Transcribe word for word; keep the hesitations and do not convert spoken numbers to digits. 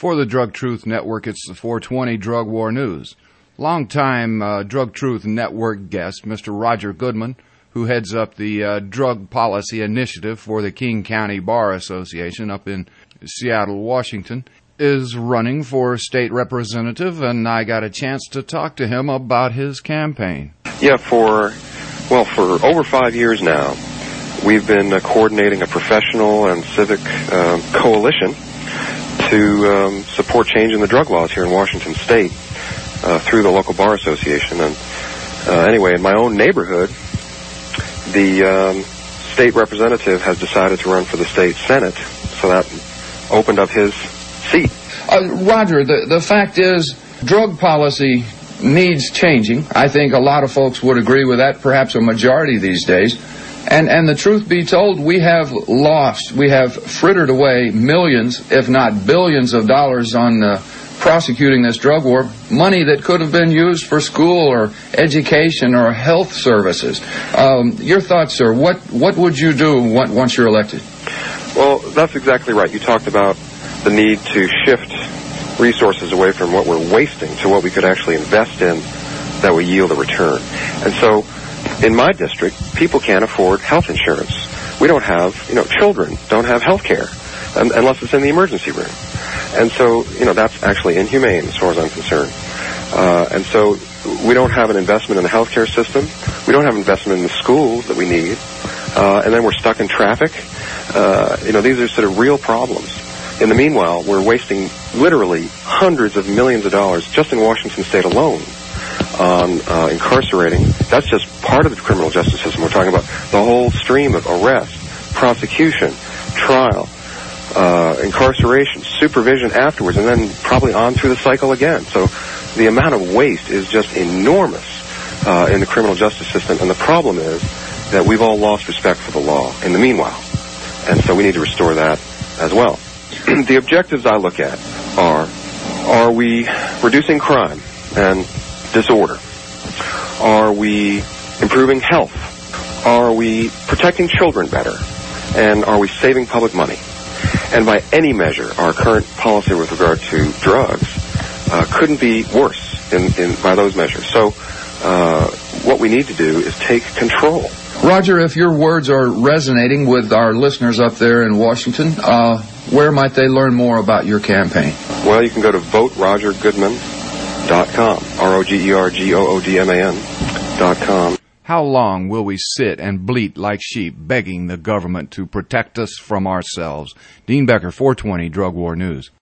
For the Drug Truth Network, it's the four twenty Drug War News. Longtime uh, Drug Truth Network guest, Mister Roger Goodman, who heads up the uh, Drug Policy Initiative for the King County Bar Association up in Seattle, Washington, is running for state representative, and I got a chance to talk to him about his campaign. Yeah, for, well, for over five years now, we've been uh, coordinating a professional and civic uh, coalition to um, support change in the drug laws here in Washington State uh, through the local bar association. And uh, anyway, in my own neighborhood, the um, state representative has decided to run for the state senate, so that opened up his seat. Uh, Roger, the, the fact is, drug policy needs changing. I think a lot of folks would agree with that, perhaps a majority these days. And and the truth be told, we have lost, we have frittered away millions, if not billions of dollars on uh, prosecuting this drug war, money that could have been used for school or education or health services. Um, your thoughts, sir, what, what would you do once you're elected? Well, that's exactly right. You talked about the need to shift resources away from what we're wasting to what we could actually invest in that would yield a return. And so, in my district, people can't afford health insurance. We don't have, you know, children don't have health care um, unless it's in the emergency room. And so, you know, that's actually inhumane as far as I'm concerned. Uh, and so we don't have an investment in the healthcare system. We don't have investment in the schools that we need. Uh, and then we're stuck in traffic. Uh, you know, these are sort of real problems. In the meanwhile, we're wasting literally hundreds of millions of dollars just in Washington State alone on uh, incarcerating. That's just part of the criminal justice system. We're talking about the whole stream of arrest, prosecution, trial, uh, incarceration, supervision afterwards, and then probably on through the cycle again. So the amount of waste is just enormous uh, in the criminal justice system, and the problem is that we've all lost respect for the law in the meanwhile. And so we need to restore that as well. The objectives I look at are, are we reducing crime and disorder? Are we improving health? Are we protecting children better? And are we saving public money? And by any measure, our current policy with regard to drugs uh, couldn't be worse in, in, by those measures. So uh, what we need to do is take control. Roger, if your words are resonating with our listeners up there in Washington, uh, where might they learn more about your campaign? Well, you can go to vote roger goodman dot com, R O G E R G O O D M A N dot com. How long will we sit and bleat like sheep, begging the government to protect us from ourselves? Dean Becker, four twenty Drug War News.